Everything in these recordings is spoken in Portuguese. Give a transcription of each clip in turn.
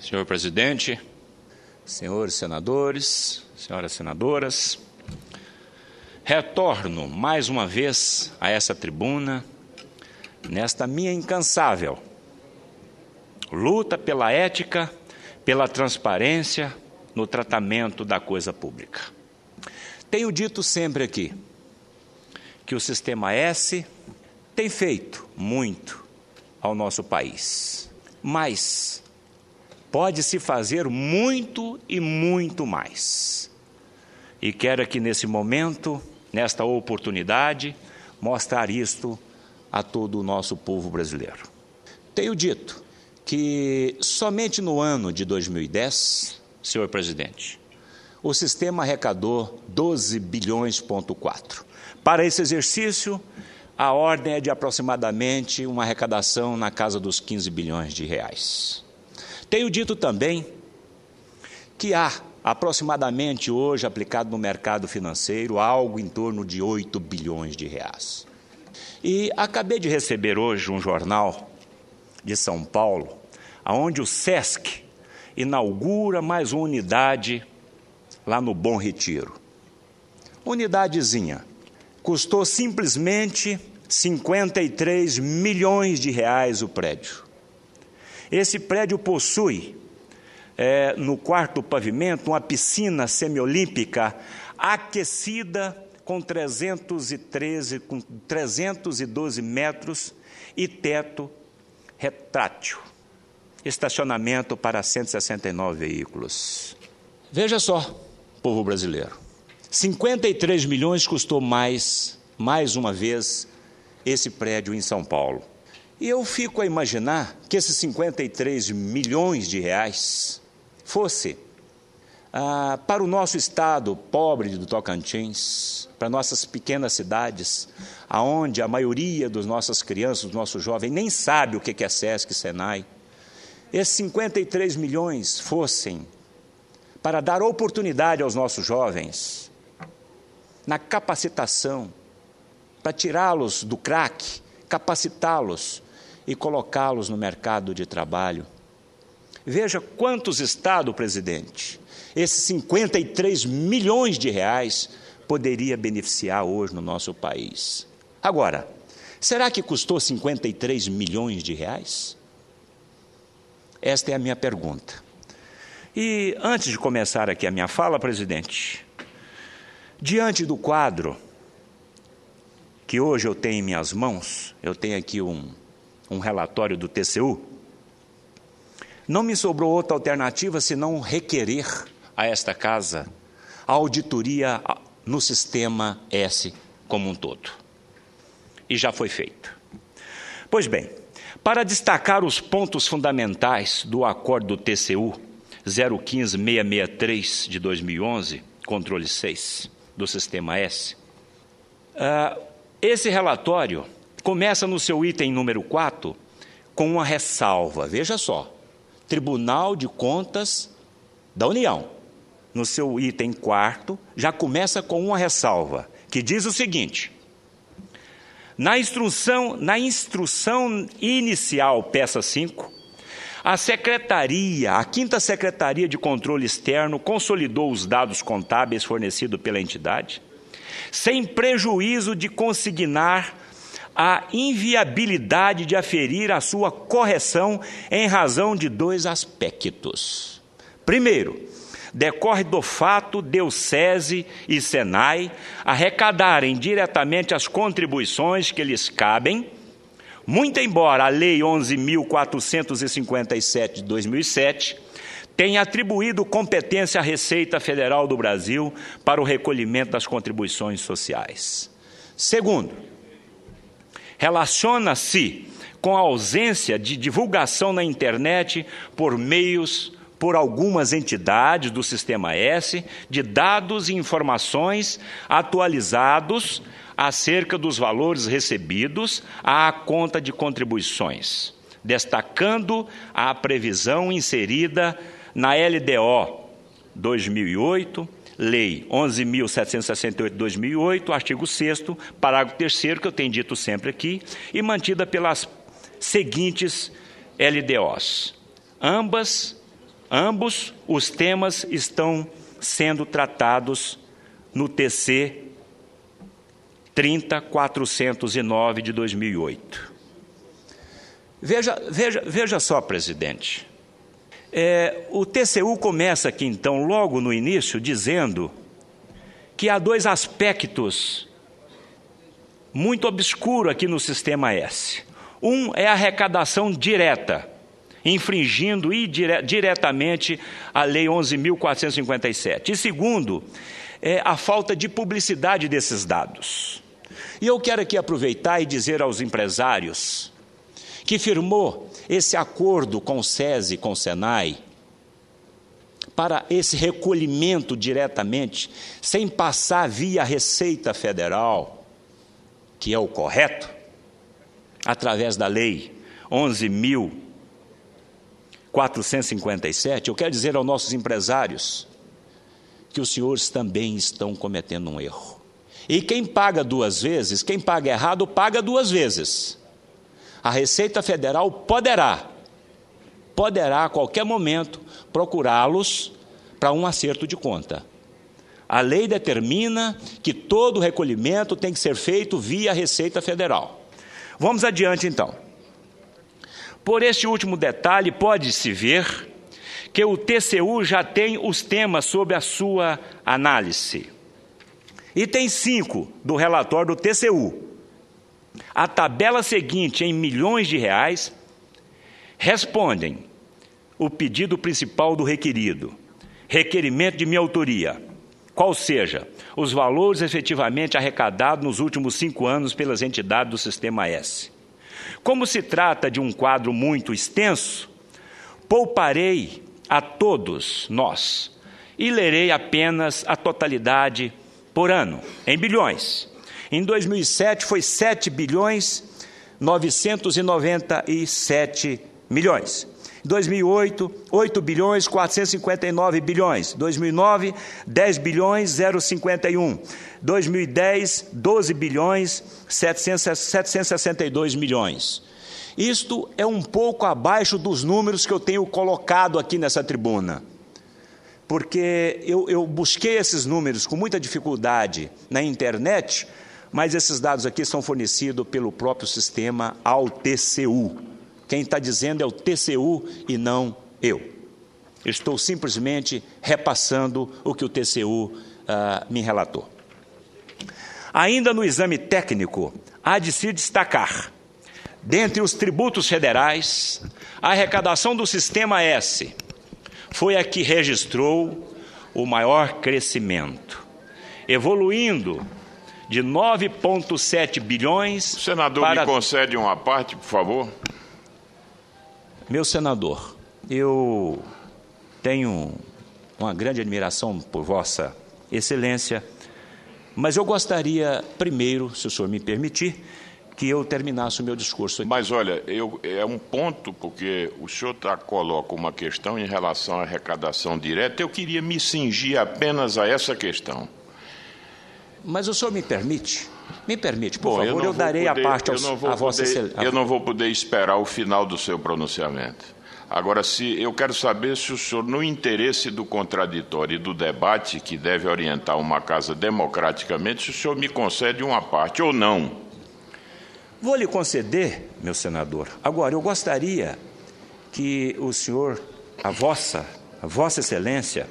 Senhor presidente, senhores senadores, senhoras senadoras, retorno mais uma vez a essa tribuna, nesta minha incansável luta pela ética, pela transparência no tratamento da coisa pública. Tenho dito sempre aqui que o Sistema S tem feito muito ao nosso país, mas pode-se fazer muito e muito mais. E quero aqui nesse momento, nesta oportunidade, mostrar isto a todo o nosso povo brasileiro. Tenho dito que somente no ano de 2010, senhor presidente, o sistema arrecadou 12 bilhões,4. Para esse exercício, a ordem é de aproximadamente uma arrecadação na casa dos 15 bilhões de reais. Tenho dito também que há aproximadamente hoje aplicado no mercado financeiro algo em torno de 8 bilhões de reais. E acabei de receber hoje um jornal de São Paulo, onde o SESC inaugura mais uma unidade lá no Bom Retiro. Unidadezinha. Custou simplesmente 53 milhões de reais o prédio. Esse prédio possui, no quarto pavimento, uma piscina semiolímpica aquecida com 312 metros e teto retrátil. Estacionamento para 169 veículos. Veja só, povo brasileiro, 53 milhões custou mais uma vez, esse prédio em São Paulo. E eu fico a imaginar que esses 53 milhões de reais fosse para o nosso estado pobre do Tocantins, para nossas pequenas cidades, aonde a maioria das nossas crianças, dos nossos jovens, nem sabe o que é SESC e SENAI. Esses 53 milhões fossem para dar oportunidade aos nossos jovens na capacitação, para tirá-los do crack, capacitá-los e colocá-los no mercado de trabalho. Veja quantos estados, presidente, esses 53 milhões de reais poderia beneficiar hoje no nosso país. Agora, será que custou 53 milhões de reais? Esta é a minha pergunta. E antes de começar aqui a minha fala, presidente, diante do quadro que hoje eu tenho em minhas mãos, eu tenho aqui um relatório do TCU, não me sobrou outra alternativa senão requerer a esta casa a auditoria no Sistema S como um todo. E já foi feito. Pois bem, para destacar os pontos fundamentais do acordo do TCU 015663 de 2011, controle 6 do Sistema S, esse relatório começa no seu item número 4 com uma ressalva. Veja só, Tribunal de Contas da União, no seu item 4, já começa com uma ressalva, que diz o seguinte: na instrução inicial, peça 5, a 5ª Secretaria de Controle Externo consolidou os dados contábeis fornecidos pela entidade, sem prejuízo de consignar a inviabilidade de aferir a sua correção em razão de 2 aspectos. Primeiro, decorre do fato de o SESI e SENAI arrecadarem diretamente as contribuições que lhes cabem, muito embora a Lei 11.457 de 2007 tenha atribuído competência à Receita Federal do Brasil para o recolhimento das contribuições sociais. Segundo, relaciona-se com a ausência de divulgação na internet por algumas entidades do Sistema S, de dados e informações atualizados acerca dos valores recebidos à conta de contribuições, destacando a previsão inserida na LDO 2008, Lei 11.768 de 2008, artigo 6º, parágrafo 3º, que eu tenho dito sempre aqui, e mantida pelas seguintes LDOs, ambas Ambos os temas estão sendo tratados no TC 30.409 de 2008. Veja só, presidente. O TCU começa aqui, então, logo no início, dizendo que há dois aspectos muito obscuros aqui no Sistema S. Um é a arrecadação direta, infringindo diretamente a Lei 11.457. E segundo, é a falta de publicidade desses dados. E eu quero aqui aproveitar e dizer aos empresários que firmou esse acordo com o SESI, com o SENAI, para esse recolhimento diretamente, sem passar via Receita Federal, que é o correto, através da Lei 11.457, eu quero dizer aos nossos empresários que os senhores também estão cometendo um erro. E quem paga duas vezes, quem paga errado, paga duas vezes. A Receita Federal poderá a qualquer momento procurá-los para um acerto de conta. A lei determina que todo recolhimento tem que ser feito via Receita Federal. Vamos adiante, então. Por este último detalhe, pode-se ver que o TCU já tem os temas sob a sua análise. Item 5 do relatório do TCU. A tabela seguinte, em milhões de reais, respondem o pedido principal do requerido, requerimento de minha autoria, qual seja os valores efetivamente arrecadados nos últimos 5 anos pelas entidades do Sistema S. Como se trata de um quadro muito extenso, pouparei a todos nós e lerei apenas a totalidade por ano, em bilhões. Em 2007 foi 7.997 milhões. 2008, 8 bilhões 459 bilhões. 2009, 10 bilhões 051. 2010, 12 bilhões 762 milhões. Isto é um pouco abaixo dos números que eu tenho colocado aqui nessa tribuna. Porque eu busquei esses números com muita dificuldade na internet, mas esses dados aqui são fornecidos pelo próprio sistema ao TCU. Quem está dizendo é o TCU e não eu. Estou simplesmente repassando o que o TCU me relatou. Ainda no exame técnico, há de se destacar, dentre os tributos federais, a arrecadação do Sistema S foi a que registrou o maior crescimento, evoluindo de 9,7 bilhões... Senador, me concede uma parte, por favor? Meu senador, eu tenho uma grande admiração por Vossa Excelência, mas eu gostaria, primeiro, se o senhor me permitir, que eu terminasse o meu discurso aqui. Mas, olha, é um ponto, porque o senhor coloca uma questão em relação à arrecadação direta, eu queria me cingir apenas a essa questão. Mas o senhor me permite? Me permite, por favor, eu darei a parte a Vossa Excelência. Eu não vou poder esperar o final do seu pronunciamento. Agora, eu quero saber se o senhor, no interesse do contraditório e do debate, que deve orientar uma casa democraticamente, se o senhor me concede uma parte ou não. Vou lhe conceder, meu senador. Agora, eu gostaria que o senhor, a Vossa Excelência,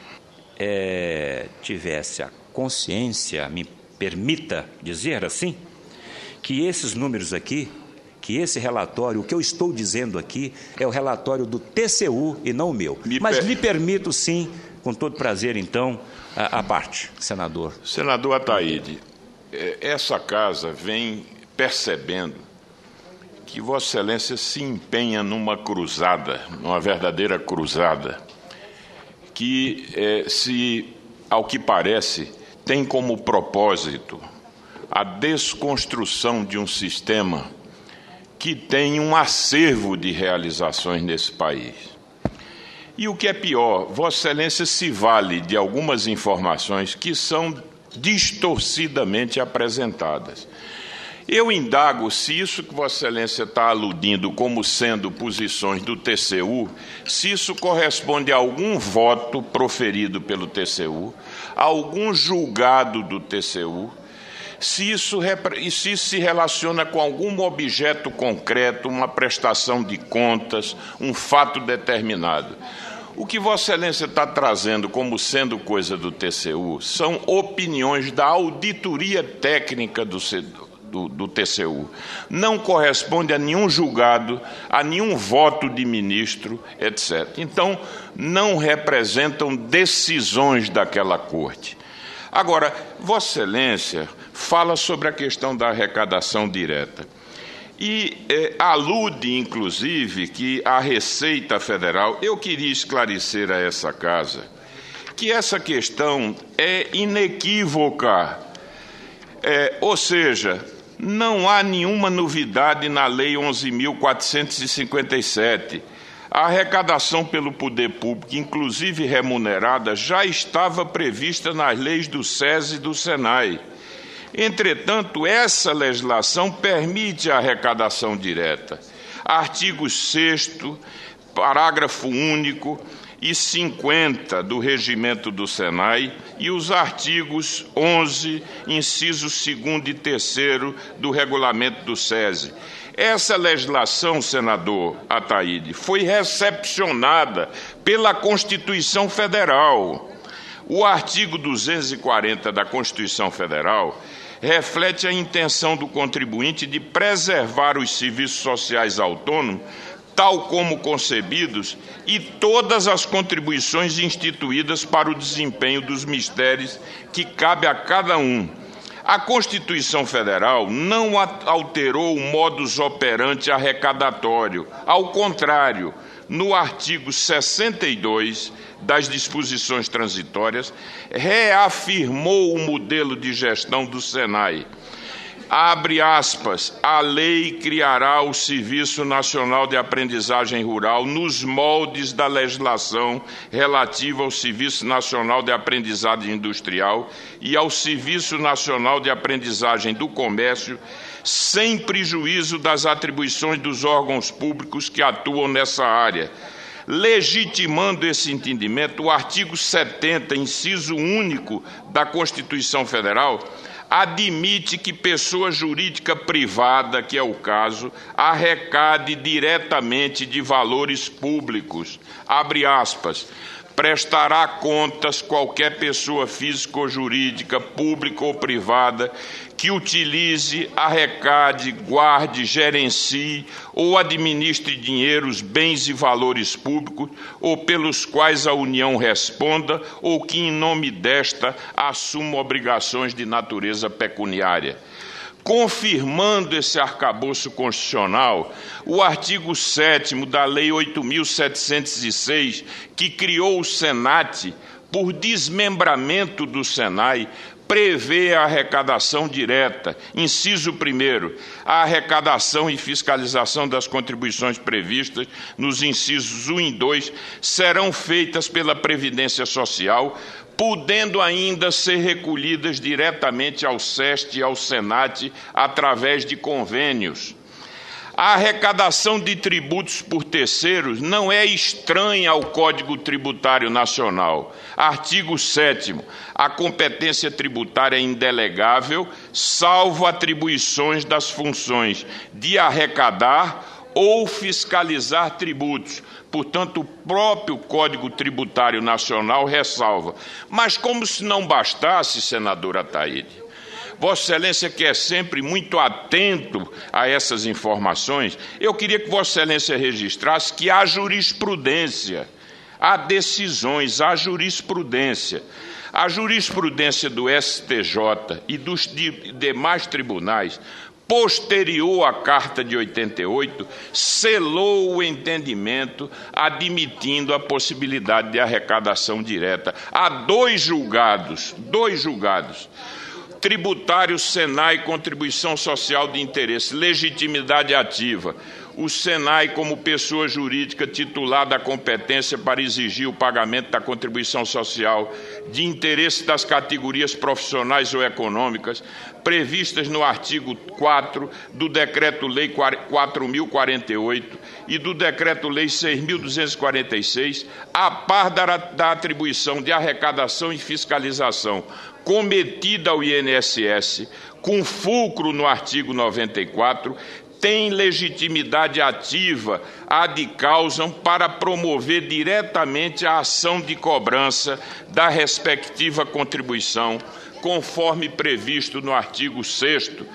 tivesse a consciência, me permita dizer assim, que esses números aqui, que esse relatório, o que eu estou dizendo aqui, é o relatório do TCU e não o meu. Mas lhe permito, sim, com todo prazer, então, a parte, senador. Senador Ataíde, essa casa vem percebendo que Vossa Excelência se empenha numa cruzada, numa verdadeira cruzada, que, ao que parece, tem como propósito a desconstrução de um sistema que tem um acervo de realizações nesse país. E o que é pior, Vossa Excelência se vale de algumas informações que são distorcidamente apresentadas. Eu indago se isso que Vossa Excelência está aludindo como sendo posições do TCU, se isso corresponde a algum voto proferido pelo TCU, a algum julgado do TCU, se isso se relaciona com algum objeto concreto, uma prestação de contas, um fato determinado. O que Vossa Excelência está trazendo como sendo coisa do TCU são opiniões da auditoria técnica do TCU. Não corresponde a nenhum julgado, a nenhum voto de ministro, etc. Então, não representam decisões daquela corte. Agora, Vossa Excelência fala sobre a questão da arrecadação direta e alude, inclusive, que a Receita Federal, eu queria esclarecer a essa casa, que essa questão é inequívoca, ou seja, não há nenhuma novidade na Lei 11.457. A arrecadação pelo poder público, inclusive remunerada, já estava prevista nas leis do SESI e do SENAI. Entretanto, essa legislação permite a arrecadação direta. Artigo 6º, parágrafo único e 50 do regimento do SENAI e os artigos 11, incisos 2º e 3º do regulamento do SESI. Essa legislação, senador Ataíde, foi recepcionada pela Constituição Federal. O artigo 240 da Constituição Federal reflete a intenção do contribuinte de preservar os serviços sociais autônomos, tal como concebidos, e todas as contribuições instituídas para o desempenho dos mistérios que cabe a cada um. A Constituição Federal não alterou o modus operandi arrecadatório. Ao contrário, no artigo 62 das disposições transitórias, reafirmou o modelo de gestão do SENAI. Abre aspas, a lei criará o Serviço Nacional de Aprendizagem Rural nos moldes da legislação relativa ao Serviço Nacional de Aprendizagem Industrial e ao Serviço Nacional de Aprendizagem do Comércio, sem prejuízo das atribuições dos órgãos públicos que atuam nessa área. Legitimando esse entendimento, o artigo 70, inciso único da Constituição Federal, admite que pessoa jurídica privada, que é o caso, arrecade diretamente de valores públicos. Abre aspas. Prestará contas qualquer pessoa física ou jurídica, pública ou privada, que utilize, arrecade, guarde, gerencie ou administre dinheiros, bens e valores públicos, ou pelos quais a União responda, ou que, em nome desta, assuma obrigações de natureza pecuniária. Confirmando esse arcabouço constitucional, o artigo 7º da Lei 8.706, que criou o SENAT, por desmembramento do SENAI, prevê a arrecadação direta. Inciso 1º, a arrecadação e fiscalização das contribuições previstas nos incisos 1 e 2 serão feitas pela Previdência Social, podendo ainda ser recolhidas diretamente ao SEST e ao SENAT através de convênios. A arrecadação de tributos por terceiros não é estranha ao Código Tributário Nacional. Artigo 7º. A competência tributária é indelegável, salvo atribuições das funções de arrecadar ou fiscalizar tributos. Portanto, o próprio Código Tributário Nacional ressalva. Mas como se não bastasse, senador Ataíde, Vossa Excelência, que é sempre muito atento a essas informações, eu queria que Vossa Excelência registrasse que há jurisprudência, há decisões, há jurisprudência. A jurisprudência do STJ e dos demais tribunais, posterior à Carta de 88, selou o entendimento, admitindo a possibilidade de arrecadação direta. Há dois julgados, tributário, SENAI, contribuição social de interesse, legitimidade ativa. o Senai, como pessoa jurídica titular da competência para exigir o pagamento da contribuição social de interesse das categorias profissionais ou econômicas previstas no artigo 4 do Decreto-Lei 4.048 e do Decreto-Lei 6.246, a par da atribuição de arrecadação e fiscalização cometida ao INSS, com fulcro no artigo 94, tem legitimidade ativa ad causam para promover diretamente a ação de cobrança da respectiva contribuição, conforme previsto no artigo 6º.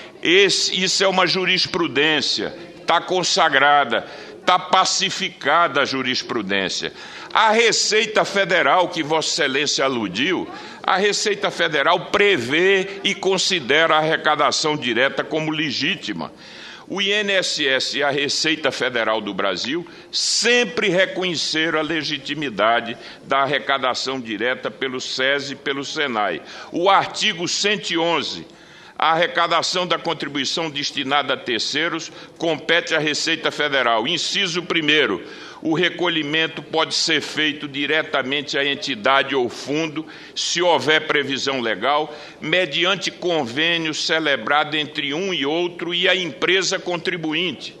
Isso é uma jurisprudência, está consagrada, está pacificada a jurisprudência. A Receita Federal, que Vossa Excelência aludiu, a Receita Federal prevê e considera a arrecadação direta como legítima. O INSS e a Receita Federal do Brasil sempre reconheceram a legitimidade da arrecadação direta pelo SES e pelo SENAI. O artigo 111, a arrecadação da contribuição destinada a terceiros compete à Receita Federal. Inciso 1º, o recolhimento pode ser feito diretamente à entidade ou fundo, se houver previsão legal, mediante convênio celebrado entre um e outro e a empresa contribuinte.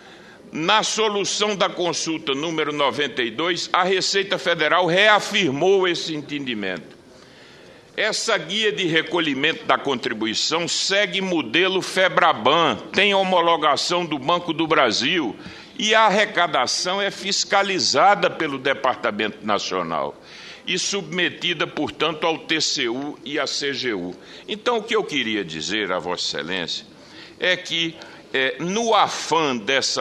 Na solução da consulta número 92, a Receita Federal reafirmou esse entendimento. Essa guia de recolhimento da contribuição segue modelo FEBRABAN, tem homologação do Banco do Brasil e a arrecadação é fiscalizada pelo Departamento Nacional e submetida, portanto, ao TCU e à CGU. Então, o que eu queria dizer a Vossa Excelência é que, no afã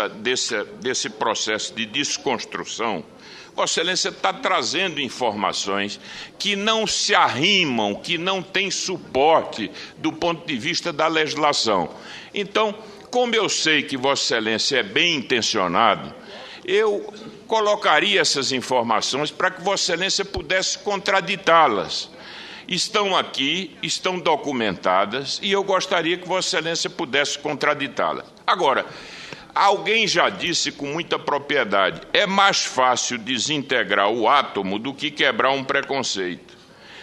desse processo de desconstrução, Vossa Excelência está trazendo informações que não se arrimam, que não têm suporte do ponto de vista da legislação. Então, como eu sei que Vossa Excelência é bem intencionado, eu colocaria essas informações para que Vossa Excelência pudesse contraditá-las. Estão aqui, estão documentadas, e eu gostaria que Vossa Excelência pudesse contraditá-las. Agora, alguém já disse com muita propriedade, é mais fácil desintegrar o átomo do que quebrar um preconceito.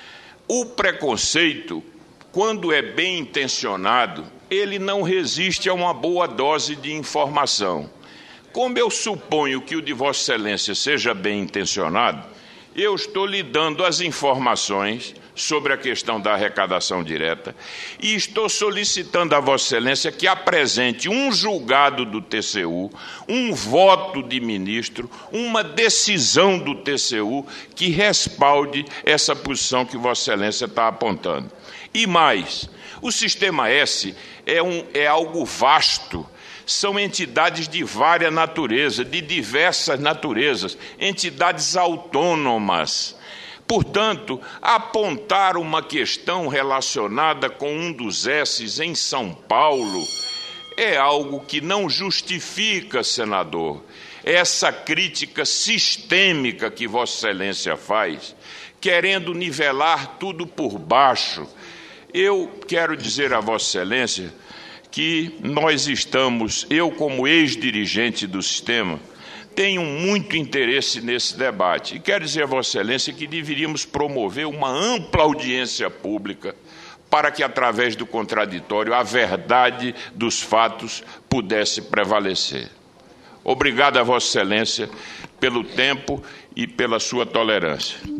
O preconceito, quando é bem intencionado, ele não resiste a uma boa dose de informação. Como eu suponho que o de Vossa Excelência seja bem intencionado, eu estou lhe dando as informações sobre a questão da arrecadação direta e estou solicitando a Vossa Excelência que apresente um julgado do TCU, um voto de ministro, uma decisão do TCU que respalde essa posição que Vossa Excelência está apontando. E mais, o Sistema S é algo vasto. São entidades de várias naturezas, de diversas naturezas, entidades autônomas. Portanto, apontar uma questão relacionada com um dos S's em São Paulo é algo que não justifica, senador, essa crítica sistêmica que Vossa Excelência faz, querendo nivelar tudo por baixo. Eu quero dizer a Vossa Excelência que nós estamos, eu como ex-dirigente do sistema, tenho muito interesse nesse debate. E quero dizer a Vossa Excelência que deveríamos promover uma ampla audiência pública para que, através do contraditório, a verdade dos fatos pudesse prevalecer. Obrigado a Vossa Excelência pelo tempo e pela sua tolerância.